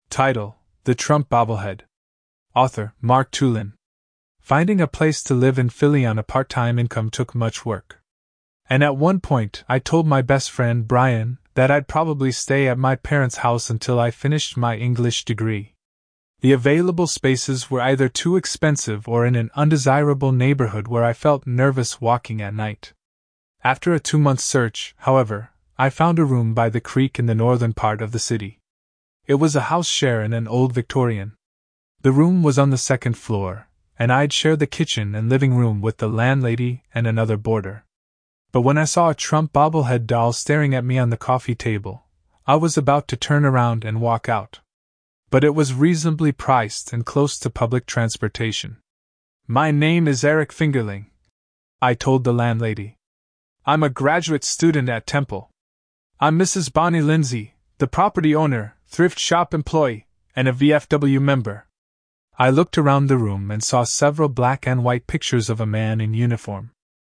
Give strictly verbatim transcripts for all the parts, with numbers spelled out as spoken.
Title: The Trump Bobblehead. Author: Mark Tulin. Finding a place to live in Philly on a part-time income took much work. And at one point, I told my best friend Brian that I'd probably stay at my parents' house until I finished my English degree. The available spaces were either too expensive or in an undesirable neighborhood where I felt nervous walking at night. After a two-month search, however, I found a room by the creek in the northern part of the city. It was a house share in an old Victorian. The room was on the second floor, and I'd share the kitchen and living room with the landlady and another boarder. But when I saw a Trump bobblehead doll staring at me on the coffee table, I was about to turn around and walk out. But it was reasonably priced and close to public transportation. "My name is Eric Fingerling," I told the landlady. "I'm a graduate student at Temple. I'm Missus Bonnie Lindsay, the property owner, thrift shop employee, and a V F W member." I looked around the room and saw several black and white pictures of a man in uniform.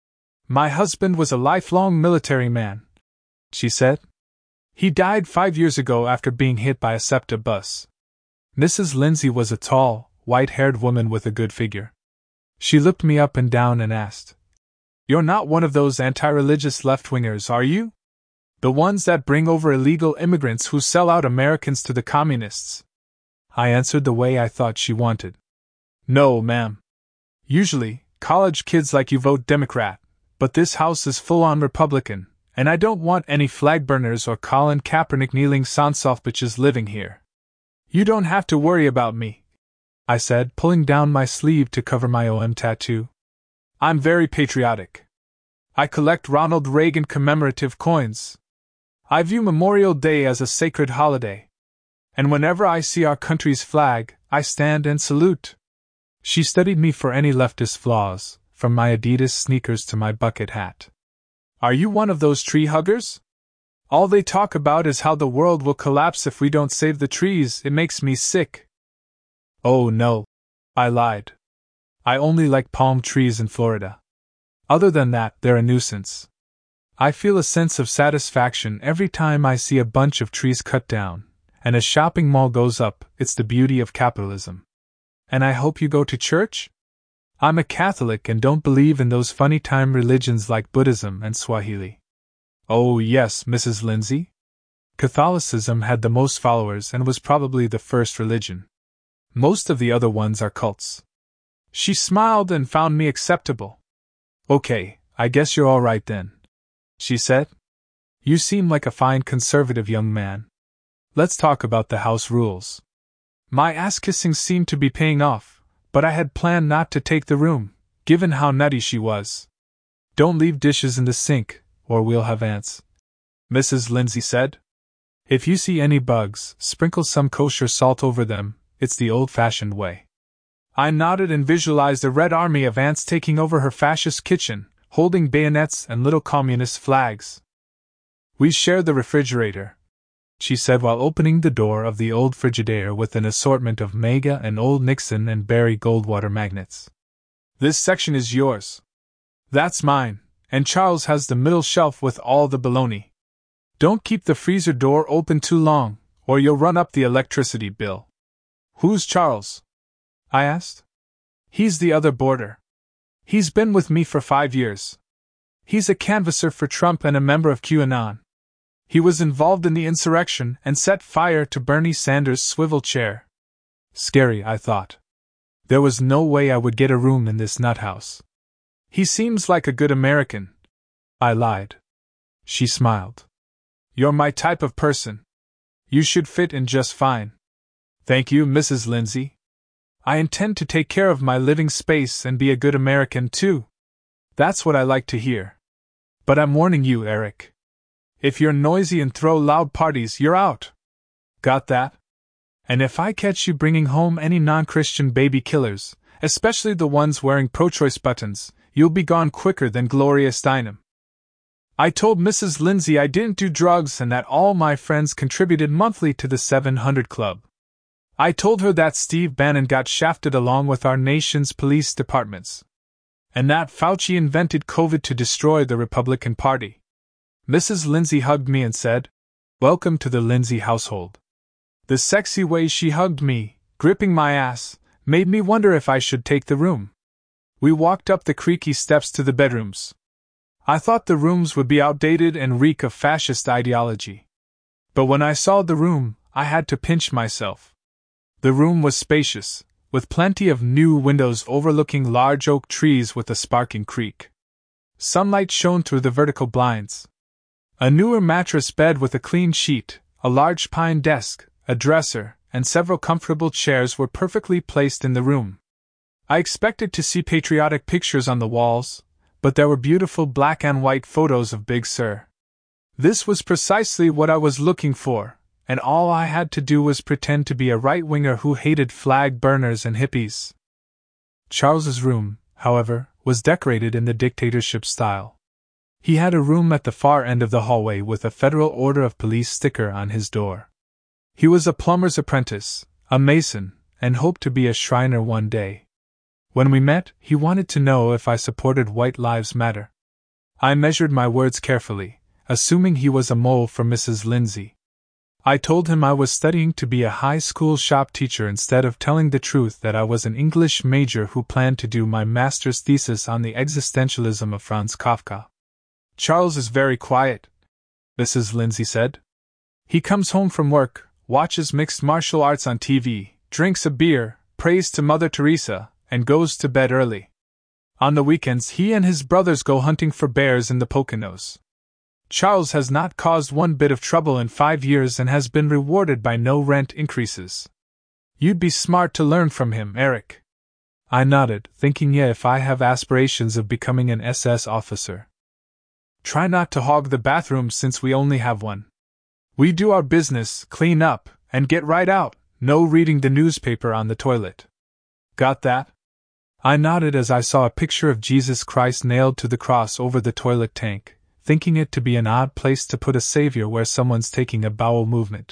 "My husband was a lifelong military man," she said. "He died five years ago after being hit by a SEPTA bus." Missus Lindsay was a tall, white-haired woman with a good figure. She looked me up and down and asked, "You're not one of those anti-religious left-wingers, are you? The ones that bring over illegal immigrants who sell out Americans to the communists?" I answered the way I thought she wanted. "No, ma'am. Usually, college kids like you vote Democrat, but this house is full-on Republican, and I don't want any flag burners or Colin Kaepernick kneeling Sansoft bitches living here. You don't have to worry about me," I said, pulling down my sleeve to cover my O M tattoo. "I'm very patriotic. I collect Ronald Reagan commemorative coins. I view Memorial Day as a sacred holiday. And whenever I see our country's flag, I stand and salute." She studied me for any leftist flaws, from my Adidas sneakers to my bucket hat. "Are you one of those tree huggers? All they talk about is how the world will collapse if we don't save the trees. It makes me sick." "Oh no," I lied. "I only like palm trees in Florida. Other than that, they're a nuisance. I feel a sense of satisfaction every time I see a bunch of trees cut down, and a shopping mall goes up. It's the beauty of capitalism." "And I hope you go to church?" "I'm a Catholic and don't believe in those funny time religions like Buddhism and Swahili." "Oh yes, Missus Lindsay. Catholicism had the most followers and was probably the first religion. Most of the other ones are cults." She smiled and found me acceptable. "Okay, I guess you're all right then," she said. "You seem like a fine conservative young man. Let's talk about the house rules." My ass-kissing seemed to be paying off, but I had planned not to take the room, given how nutty she was. "Don't leave dishes in the sink, or we'll have ants," Missus Lindsay said. "If you see any bugs, sprinkle some kosher salt over them. It's the old-fashioned way." I nodded and visualized a red army of ants taking over her fascist kitchen, holding bayonets and little communist flags. "We share the refrigerator," she said while opening the door of the old Frigidaire with an assortment of Mega and Old Nixon and Barry Goldwater magnets. "This section is yours. That's mine, and Charles has the middle shelf with all the bologna. Don't keep the freezer door open too long, or you'll run up the electricity bill." "Who's Charles?" I asked. "He's the other boarder. He's been with me for five years. He's a canvasser for Trump and a member of QAnon. He was involved in the insurrection and set fire to Bernie Sanders' swivel chair." Scary, I thought. There was no way I would get a room in this nut house. "He seems like a good American," I lied. She smiled. "You're my type of person. You should fit in just fine." "Thank you, Missus Lindsay. I intend to take care of my living space and be a good American, too." "That's what I like to hear. But I'm warning you, Eric. If you're noisy and throw loud parties, you're out. Got that? And if I catch you bringing home any non-Christian baby killers, especially the ones wearing pro-choice buttons, you'll be gone quicker than Gloria Steinem." I told Missus Lindsay I didn't do drugs and that all my friends contributed monthly to the seven hundred Club. I told her that Steve Bannon got shafted along with our nation's police departments, and that Fauci invented COVID to destroy the Republican Party. Missus Lindsay hugged me and said, "Welcome to the Lindsay household." The sexy way she hugged me, gripping my ass, made me wonder if I should take the room. We walked up the creaky steps to the bedrooms. I thought the rooms would be outdated and reek of fascist ideology. But when I saw the room, I had to pinch myself. The room was spacious, with plenty of new windows overlooking large oak trees with a sparkling creek. Sunlight shone through the vertical blinds. A newer mattress bed with a clean sheet, a large pine desk, a dresser, and several comfortable chairs were perfectly placed in the room. I expected to see patriotic pictures on the walls, but there were beautiful black and white photos of Big Sur. This was precisely what I was looking for, and all I had to do was pretend to be a right-winger who hated flag burners and hippies. Charles's room, however, was decorated in the dictatorship style. He had a room at the far end of the hallway with a Federal Order of Police sticker on his door. He was a plumber's apprentice, a mason, and hoped to be a Shriner one day. When we met, he wanted to know if I supported White Lives Matter. I measured my words carefully, assuming he was a mole for Missus Lindsay. I told him I was studying to be a high school shop teacher instead of telling the truth that I was an English major who planned to do my master's thesis on the existentialism of Franz Kafka. Charles is very quiet, Missus Lindsay said. He comes home from work, watches mixed martial arts on T V, drinks a beer, prays to Mother Teresa, and goes to bed early. On the weekends he and his brothers go hunting for bears in the Poconos. Charles has not caused one bit of trouble in five years and has been rewarded by no rent increases. You'd be smart to learn from him, Eric. I nodded, thinking yeah if I have aspirations of becoming an S S officer. Try not to hog the bathroom since we only have one. We do our business, clean up, and get right out, no reading the newspaper on the toilet. Got that? I nodded as I saw a picture of Jesus Christ nailed to the cross over the toilet tank, thinking it to be an odd place to put a savior where someone's taking a bowel movement.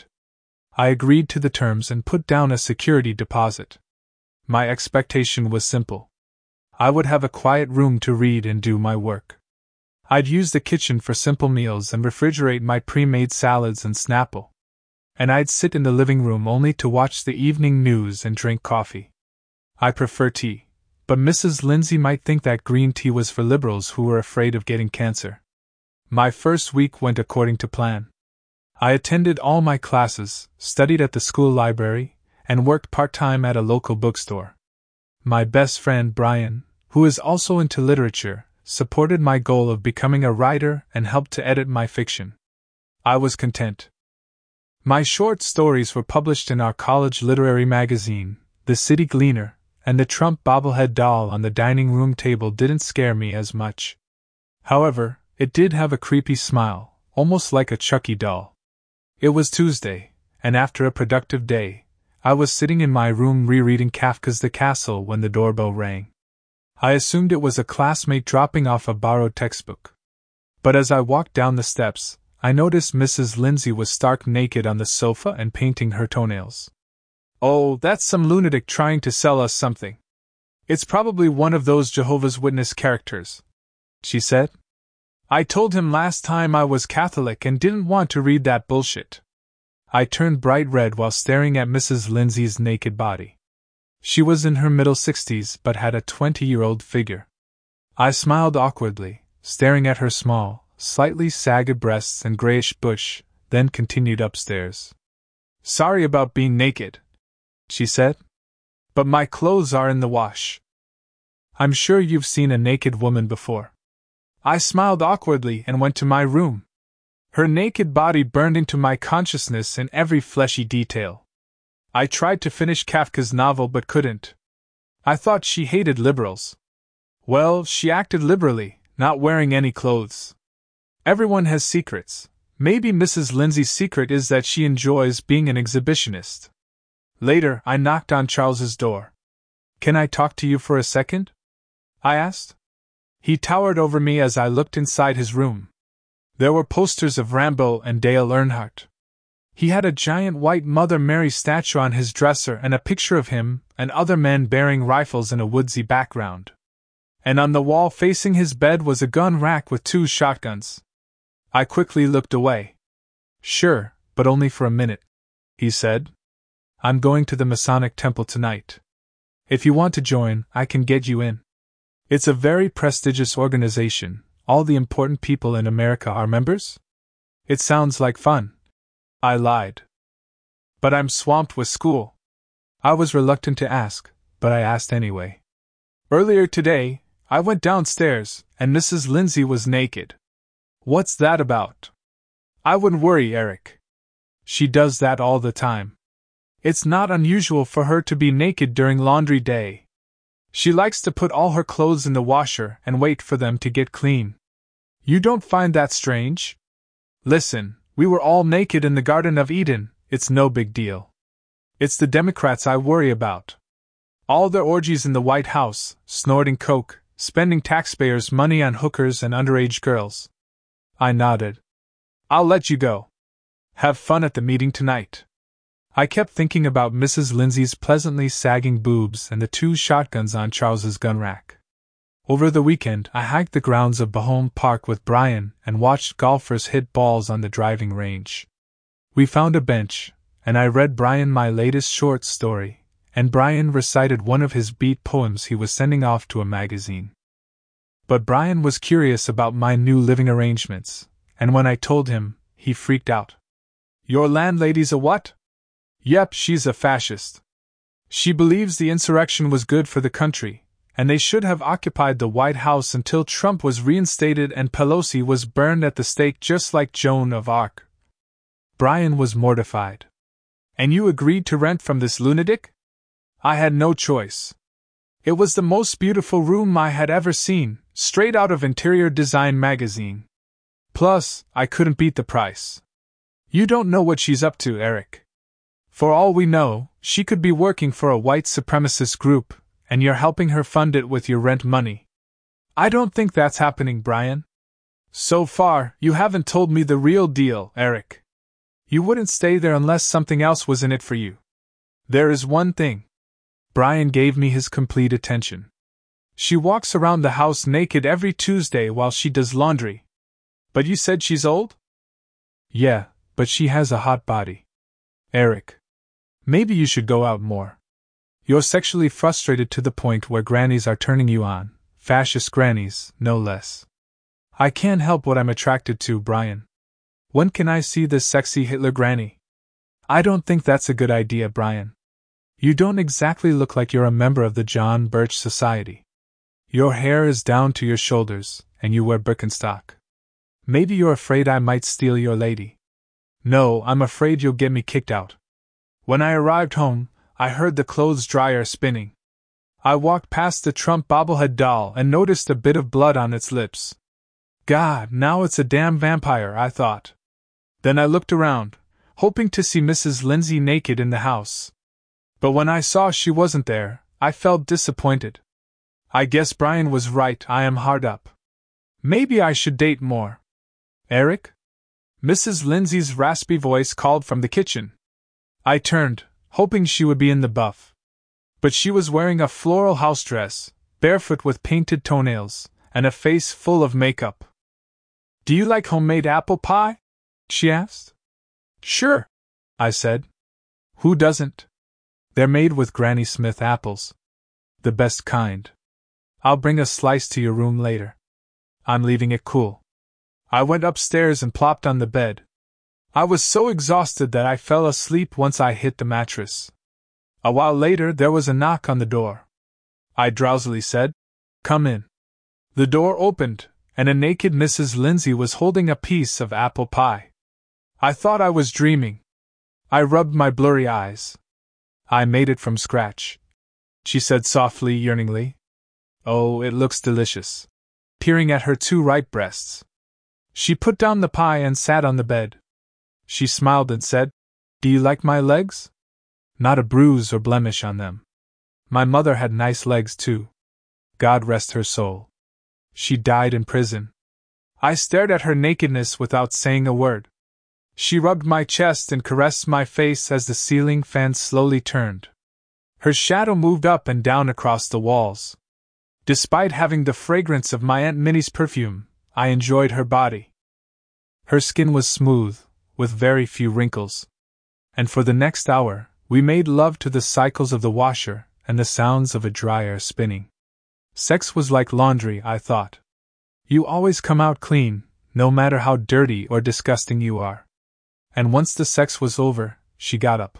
I agreed to the terms and put down a security deposit. My expectation was simple. I would have a quiet room to read and do my work. I'd use the kitchen for simple meals and refrigerate my pre-made salads and Snapple. And I'd sit in the living room only to watch the evening news and drink coffee. I prefer tea, but Missus Lindsay might think that green tea was for liberals who were afraid of getting cancer. My first week went according to plan. I attended all my classes, studied at the school library, and worked part-time at a local bookstore. My best friend Brian, who is also into literature, supported my goal of becoming a writer and helped to edit my fiction. I was content. My short stories were published in our college literary magazine, The City Gleaner, and the Trump bobblehead doll on the dining room table didn't scare me as much. However, it did have a creepy smile, almost like a Chucky doll. It was Tuesday, and after a productive day, I was sitting in my room rereading Kafka's The Castle when the doorbell rang. I assumed it was a classmate dropping off a borrowed textbook. But as I walked down the steps, I noticed Missus Lindsay was stark naked on the sofa and painting her toenails. Oh, that's some lunatic trying to sell us something. It's probably one of those Jehovah's Witness characters, she said. I told him last time I was Catholic and didn't want to read that bullshit. I turned bright red while staring at Missus Lindsay's naked body. She was in her middle sixties but had a twenty-year-old figure. I smiled awkwardly, staring at her small, slightly sagged breasts and grayish bush, then continued upstairs. Sorry about being naked, she said. But my clothes are in the wash. I'm sure you've seen a naked woman before. I smiled awkwardly and went to my room. Her naked body burned into my consciousness in every fleshy detail. I tried to finish Kafka's novel but couldn't. I thought she hated liberals. Well, she acted liberally, not wearing any clothes. Everyone has secrets. Maybe Missus Lindsay's secret is that she enjoys being an exhibitionist. Later, I knocked on Charles's door. Can I talk to you for a second? I asked. He towered over me as I looked inside his room. There were posters of Rambo and Dale Earnhardt. He had a giant white Mother Mary statue on his dresser and a picture of him and other men bearing rifles in a woodsy background. And on the wall facing his bed was a gun rack with two shotguns. I quickly looked away. Sure, but only for a minute, he said. I'm going to the Masonic Temple tonight. If you want to join, I can get you in. It's a very prestigious organization. All the important people in America are members? It sounds like fun. I lied. But I'm swamped with school. I was reluctant to ask, but I asked anyway. Earlier today, I went downstairs, and Missus Lindsay was naked. What's that about? I wouldn't worry, Eric. She does that all the time. It's not unusual for her to be naked during laundry day. She likes to put all her clothes in the washer and wait for them to get clean. You don't find that strange? Listen, we were all naked in the Garden of Eden, it's no big deal. It's the Democrats I worry about. All their orgies in the White House, snorting coke, spending taxpayers' money on hookers and underage girls. I nodded. I'll let you go. Have fun at the meeting tonight. I kept thinking about Missus Lindsay's pleasantly sagging boobs and the two shotguns on Charles's gun rack. Over the weekend, I hiked the grounds of Bahome Park with Brian and watched golfers hit balls on the driving range. We found a bench, and I read Brian my latest short story, and Brian recited one of his beat poems he was sending off to a magazine. But Brian was curious about my new living arrangements, and when I told him, he freaked out. Your landlady's a what? Yep, she's a fascist. She believes the insurrection was good for the country, and they should have occupied the White House until Trump was reinstated and Pelosi was burned at the stake just like Joan of Arc. Brian was mortified. And you agreed to rent from this lunatic? I had no choice. It was the most beautiful room I had ever seen, straight out of Interior Design magazine. Plus, I couldn't beat the price. You don't know what she's up to, Eric. For all we know, she could be working for a white supremacist group, and you're helping her fund it with your rent money. I don't think that's happening, Brian. So far, you haven't told me the real deal, Eric. You wouldn't stay there unless something else was in it for you. There is one thing. Brian gave me his complete attention. She walks around the house naked every Tuesday while she does laundry. But you said she's old? Yeah, but she has a hot body. Eric. Maybe you should go out more. You're sexually frustrated to the point where grannies are turning you on, fascist grannies, no less. I can't help what I'm attracted to, Brian. When can I see this sexy Hitler granny? I don't think that's a good idea, Brian. You don't exactly look like you're a member of the John Birch Society. Your hair is down to your shoulders, and you wear Birkenstock. Maybe you're afraid I might steal your lady. No, I'm afraid you'll get me kicked out. When I arrived home, I heard the clothes dryer spinning. I walked past the Trump bobblehead doll and noticed a bit of blood on its lips. God, now it's a damn vampire, I thought. Then I looked around, hoping to see Missus Lindsay naked in the house. But when I saw she wasn't there, I felt disappointed. I guess Brian was right, I am hard up. Maybe I should date more. Eric? Missus Lindsay's raspy voice called from the kitchen. I turned, hoping she would be in the buff. But she was wearing a floral house dress, barefoot with painted toenails, and a face full of makeup. Do you like homemade apple pie? She asked. Sure, I said. Who doesn't? They're made with Granny Smith apples. The best kind. I'll bring a slice to your room later. I'm leaving it cool. I went upstairs and plopped on the bed. I was so exhausted that I fell asleep once I hit the mattress. A while later there was a knock on the door. I drowsily said, "Come in." The door opened, and a naked Missus Lindsay was holding a piece of apple pie. I thought I was dreaming. I rubbed my blurry eyes. I made it from scratch, she said softly, yearningly. Oh, it looks delicious. Peering at her two right breasts. She put down the pie and sat on the bed. She smiled and said, "Do you like my legs? Not a bruise or blemish on them. My mother had nice legs too. God rest her soul. She died in prison." I stared at her nakedness without saying a word. She rubbed my chest and caressed my face as the ceiling fan slowly turned. Her shadow moved up and down across the walls. Despite having the fragrance of my Aunt Minnie's perfume, I enjoyed her body. Her skin was smooth, with very few wrinkles. And for the next hour, We made love to the cycles of the washer and the sounds of a dryer spinning. Sex was like laundry, I thought. You always come out clean, no matter how dirty or disgusting you are. And once the sex was over, she got up.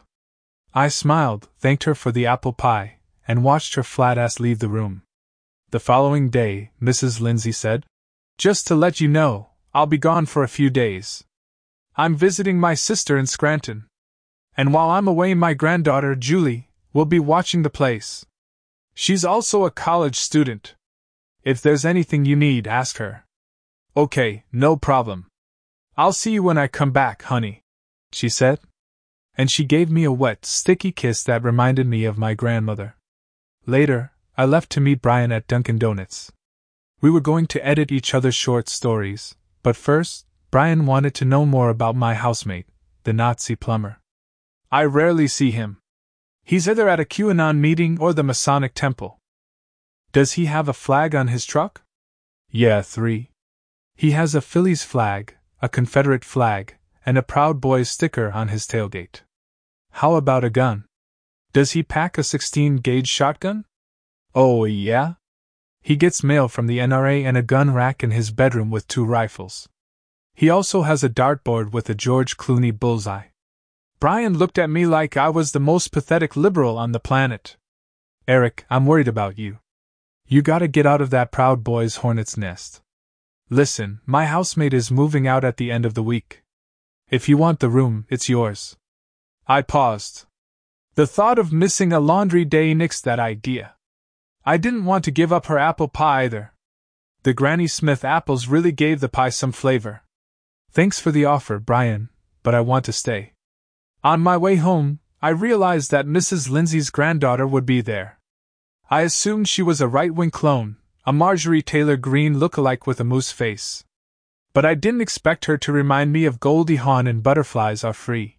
I smiled, thanked her for the apple pie, and watched her flat ass leave the room. The following day, Missus Lindsay said, "Just to let you know, I'll be gone for a few days. I'm visiting my sister in Scranton. And while I'm away, my granddaughter, Julie, will be watching the place. She's also a college student. If there's anything you need, ask her." "Okay, no problem. I'll see you when I come back, honey," she said. And she gave me a wet, sticky kiss that reminded me of my grandmother. Later, I left to meet Brian at Dunkin' Donuts. We were going to edit each other's short stories, but first, Brian wanted to know more about my housemate, the Nazi plumber. I rarely see him. He's either at a QAnon meeting or the Masonic Temple. Does he have a flag on his truck? Yeah, three. He has a Phillies flag, a Confederate flag, and a Proud Boys sticker on his tailgate. How about a gun? Does he pack a sixteen gauge shotgun? Oh, yeah? He gets mail from the N R A and a gun rack in his bedroom with two rifles. He also has a dartboard with a George Clooney bullseye. Brian looked at me like I was the most pathetic liberal on the planet. "Eric, I'm worried about you. You gotta get out of that Proud Boys' hornet's nest. Listen, my housemate is moving out at the end of the week. If you want the room, it's yours." I paused. The thought of missing a laundry day nixed that idea. I didn't want to give up her apple pie either. The Granny Smith apples really gave the pie some flavor. "Thanks for the offer, Brian, but I want to stay." On my way home, I realized that Missus Lindsay's granddaughter would be there. I assumed she was a right-wing clone, a Marjorie Taylor Greene look-alike with a moose face. But I didn't expect her to remind me of Goldie Hawn in Butterflies Are Free.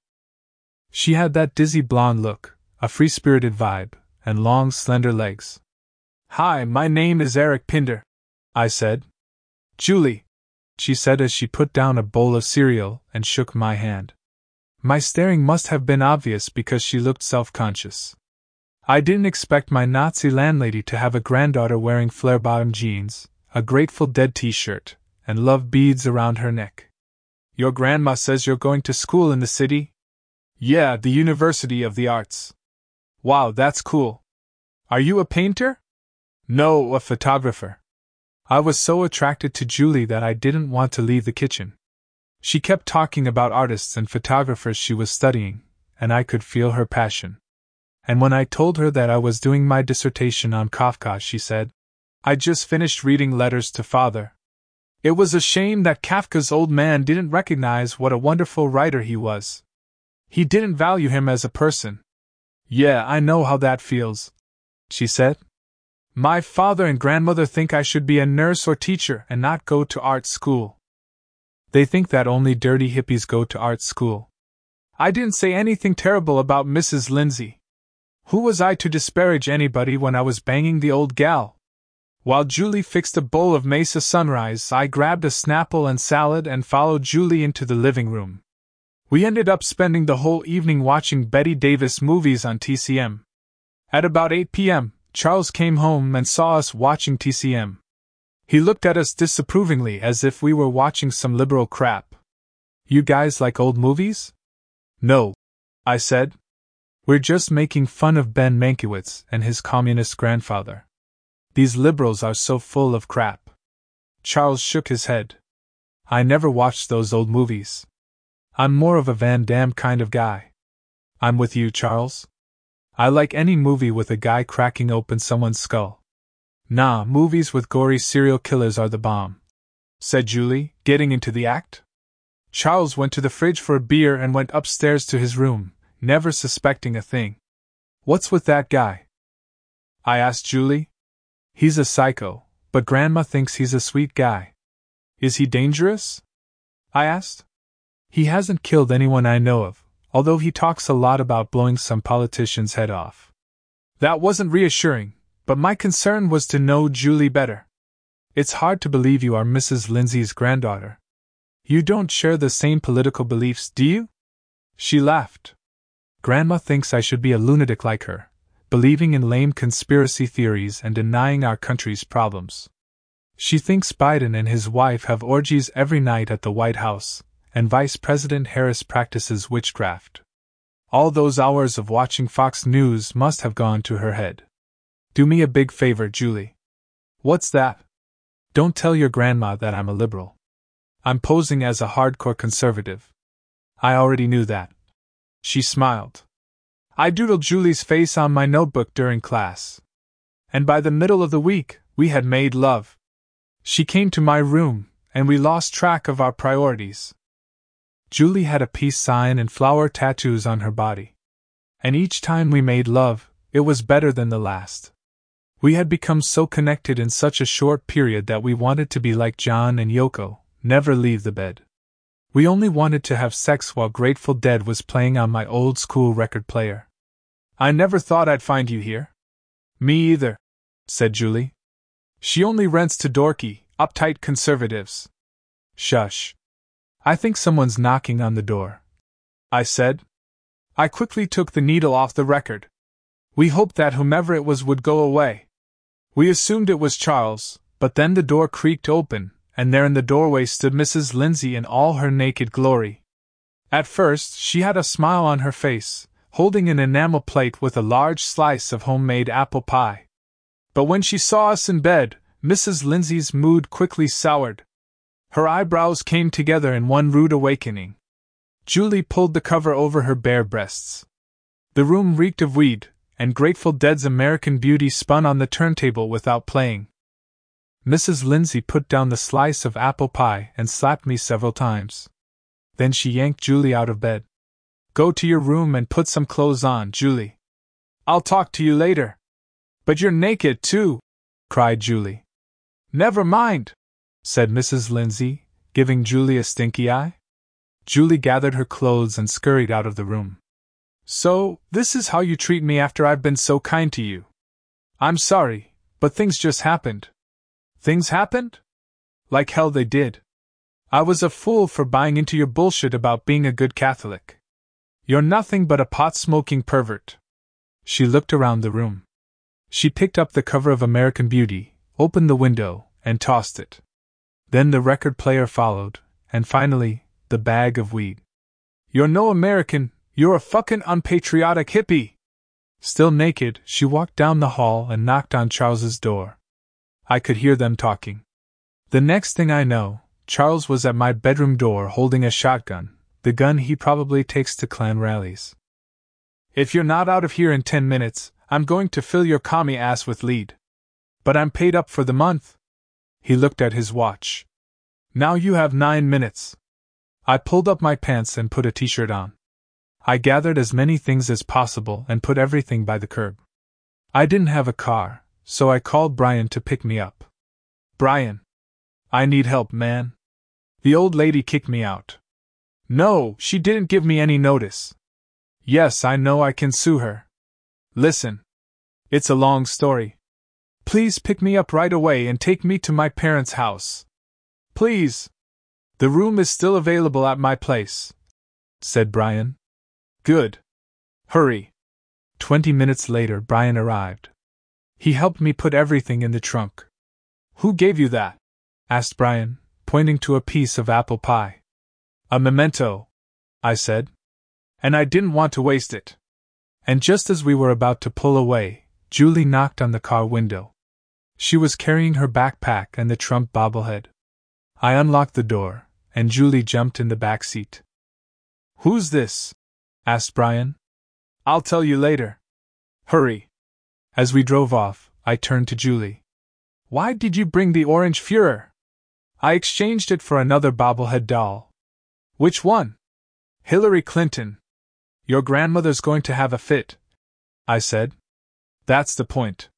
She had that dizzy blonde look, a free-spirited vibe, and long, slender legs. "Hi, my name is Eric Pinder," I said. "Julie," she said as she put down a bowl of cereal and shook my hand. My staring must have been obvious because she looked self-conscious. I didn't expect my Nazi landlady to have a granddaughter wearing flare-bottom jeans, a Grateful Dead t-shirt, and love beads around her neck. "Your grandma says you're going to school in the city?" "Yeah, the University of the Arts." "Wow, that's cool. Are you a painter?" "No, a photographer." I was so attracted to Julie that I didn't want to leave the kitchen. She kept talking about artists and photographers she was studying, and I could feel her passion. And when I told her that I was doing my dissertation on Kafka, she said, "I just finished reading Letters to Father. It was a shame that Kafka's old man didn't recognize what a wonderful writer he was. He didn't value him as a person." "Yeah, I know how that feels," she said. "My father and grandmother think I should be a nurse or teacher and not go to art school. They think that only dirty hippies go to art school." I didn't say anything terrible about Missus Lindsay. Who was I to disparage anybody when I was banging the old gal? While Julie fixed a bowl of Mesa Sunrise, I grabbed a Snapple and salad and followed Julie into the living room. We ended up spending the whole evening watching Bette Davis movies on T C M. At about eight p.m., Charles came home and saw us watching T C M. He looked at us disapprovingly as if we were watching some liberal crap. "You guys like old movies?" "No," I said. "We're just making fun of Ben Mankiewicz and his communist grandfather. These liberals are so full of crap." Charles shook his head. "I never watched those old movies. I'm more of a Van Damme kind of guy." "I'm with you, Charles. I like any movie with a guy cracking open someone's skull. Nah, movies with gory serial killers are the bomb," said Julie, getting into the act. Charles went to the fridge for a beer and went upstairs to his room, never suspecting a thing. "What's with that guy?" I asked Julie. "He's a psycho, but Grandma thinks he's a sweet guy." "Is he dangerous?" I asked. "He hasn't killed anyone I know of, although he talks a lot about blowing some politician's head off." That wasn't reassuring, but my concern was to know Julie better. "It's hard to believe you are Missus Lindsay's granddaughter. You don't share the same political beliefs, do you?" She laughed. Grandma thinks I should be a lunatic like her, believing in lame conspiracy theories and denying our country's problems. She thinks Biden and his wife have orgies every night at the White House, and Vice President Harris practices witchcraft. All those hours of watching Fox News must have gone to her head. Do me a big favor, Julie. What's that? Don't tell your grandma that I'm a liberal. I'm posing as a hardcore conservative. I already knew that. She smiled. I doodled Julie's face on my notebook during class. And by the middle of the week, we had made love. She came to my room, and we lost track of our priorities. Julie had a peace sign and flower tattoos on her body. And each time we made love, it was better than the last. We had become so connected in such a short period that we wanted to be like John and Yoko, never leave the bed. We only wanted to have sex while Grateful Dead was playing on my old school record player. I never thought I'd find you here. Me either, said Julie. She only rents to dorky, uptight conservatives. Shush. I think someone's knocking on the door, I said. I quickly took the needle off the record. We hoped that whomever it was would go away. We assumed it was Charles, but then the door creaked open, and there in the doorway stood Missus Lindsay in all her naked glory. At first, she had a smile on her face, holding an enamel plate with a large slice of homemade apple pie. But when she saw us in bed, Missus Lindsay's mood quickly soured. Her eyebrows came together in one rude awakening. Julie pulled the cover over her bare breasts. The room reeked of weed, and Grateful Dead's American Beauty spun on the turntable without playing. Missus Lindsay put down the slice of apple pie and slapped me several times. Then she yanked Julie out of bed. Go to your room and put some clothes on, Julie. I'll talk to you later. But you're naked, too, cried Julie. Never mind, said Missus Lindsay, giving Julie a stinky eye. Julie gathered her clothes and scurried out of the room. So, this is how you treat me after I've been so kind to you. I'm sorry, but things just happened. Things happened? Like hell they did. I was a fool for buying into your bullshit about being a good Catholic. You're nothing but a pot-smoking pervert. She looked around the room. She picked up the cover of American Beauty, opened the window, and tossed it. Then the record player followed, and finally, the bag of weed. You're no American, you're a fucking unpatriotic hippie! Still naked, she walked down the hall and knocked on Charles's door. I could hear them talking. The next thing I know, Charles was at my bedroom door holding a shotgun, the gun he probably takes to Klan rallies. If you're not out of here in ten minutes, I'm going to fill your commie ass with lead. But I'm paid up for the month. He looked at his watch. Now you have nine minutes. I pulled up my pants and put a t-shirt on. I gathered as many things as possible and put everything by the curb. I didn't have a car, so I called Brian to pick me up. Brian. I need help, man. The old lady kicked me out. No, she didn't give me any notice. Yes, I know I can sue her. Listen. It's a long story. Please pick me up right away and take me to my parents' house. Please. The room is still available at my place, said Brian. Good. Hurry. Twenty minutes later, Brian arrived. He helped me put everything in the trunk. Who gave you that? Asked Brian, pointing to a piece of apple pie. A memento, I said. And I didn't want to waste it. And just as we were about to pull away, Julie knocked on the car window. She was carrying her backpack and the Trump bobblehead. I unlocked the door, and Julie jumped in the back seat. Who's this? Asked Brian. I'll tell you later. Hurry. As we drove off, I turned to Julie. Why did you bring the orange Fuhrer? I exchanged it for another bobblehead doll. Which one? Hillary Clinton. Your grandmother's going to have a fit, I said. That's the point.